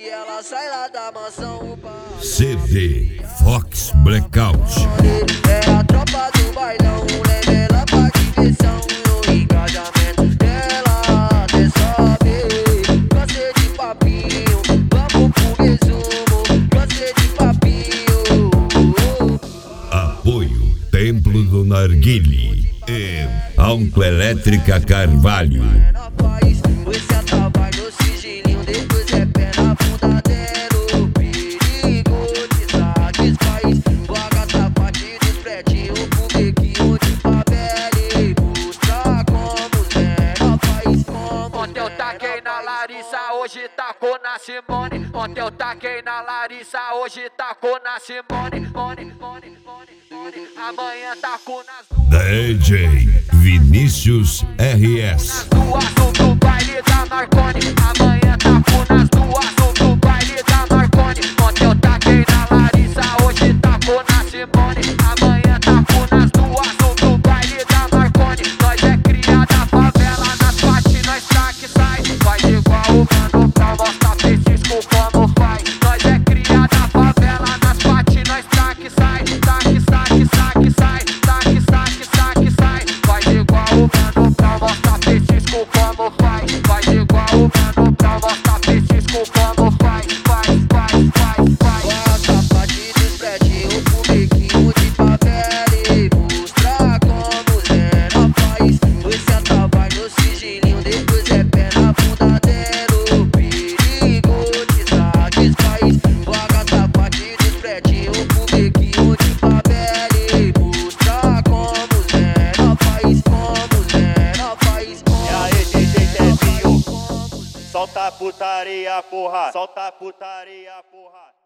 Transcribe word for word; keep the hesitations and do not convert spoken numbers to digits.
E ela sai lá da mansão. C D Fox Blackout. É a tropa do bailão, leva ela pra diversão. O engajamento dela até sobe. Cansei de papinho, vamos pro resumo. Cansei de papinho. Apoio Templo do Narguile e Autoelétrica Carvalho. Esse atrapalha no sigilinho, depois é pé na bunda dela. Perigo de satisfaz. Vaga sapatinho dos pretinhos, foguequinho de favela. E mostrar como Zé faz. Como Ontem eu taquei na Larissa, hoje tacou na Simone. Ontem eu taquei na Larissa, hoje tacou na Simone. Mone, mone, mone, mone. Amanhã taco nas duas. D J Vinícius R S. Duas no baile da Marconi. Amanhã taco nas duas no baile da Marconi. Ontem eu taquei na Larissa, hoje tacou na Simone. Amanhã taco nas duas no baile da Marconi. Nós é cria da favela, nas partes nós tá que sai. Faz igual o Mano Brown, mostra Francisco como faz. Nós é cria da favela, nas partes nós tá que sai. Tá que sai, que sai, que sai. Tá que sai, que sai, que sai. Faz igual o Mano Brown, mostra Francisco como faz. Faz igual o Mano Brown, mostra Francisco como faz. Faz, faz, faz, faz. vaga sapatinho dos pretinhos, foguequinho de favela. E mostrar como Zé faz. Esse atrapalha no sigilinho, depois é pé na bunda dela. Perigo de satisfaz. Vaga sapatinho dos pretinhos, foguequinho de favela. E mostrar como Zé faz. Como Zé faz. E aí, D J Tevinho, solta a putaria, porra, solta a putaria, porra.